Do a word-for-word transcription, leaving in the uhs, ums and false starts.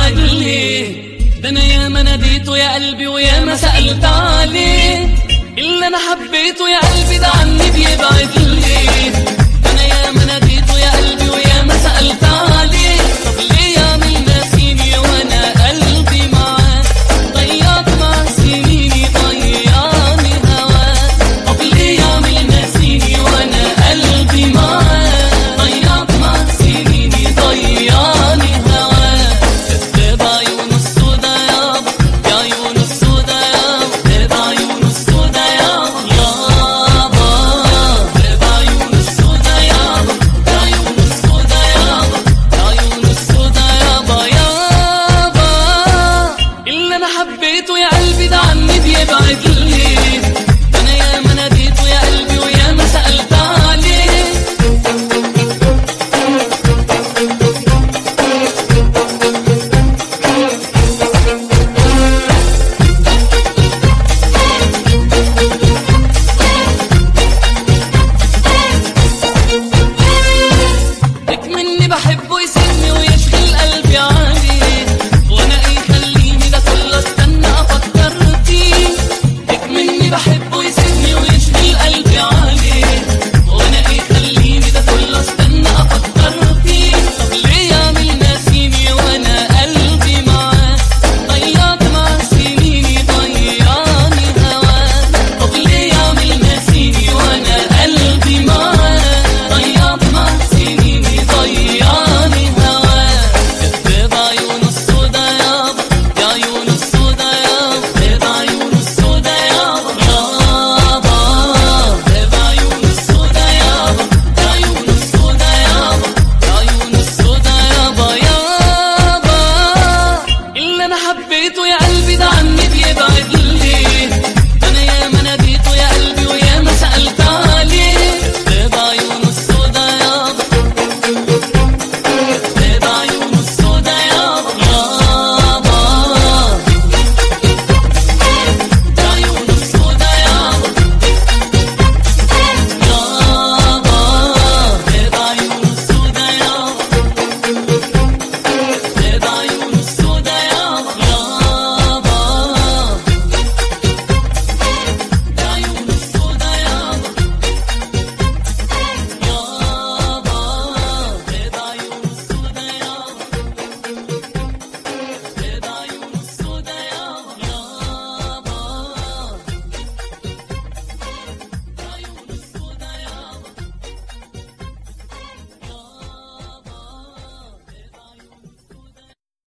بيبعد لي. ده انا يا ما ناديته يا قلبي ويا ما سألت عليه، اللي انا حبيته يا قلبي ده عني بيبعد لي. ده انا يا ما ناديته يا قلبي ويا ما سألت عليه، طب ليه يعمل ناسيني وانا قلبي معاه؟ ضيعت مع سنيني ضيعني هواه. طب ليه يعمل ناسيني وانا قلبي معاه؟ ضيعت مع سنيني ضيعني هواه. كداب عيونه السودا يابا، يا عيونه السودا يابا، كداب عيونه السودا يابا يابا، كداب عيونه السودا يابا، يا عيونه السودا يابا، يا عيونه السودا يابا يابا. اللي انا حبيته يا قلبي ده عني بيبعد لي.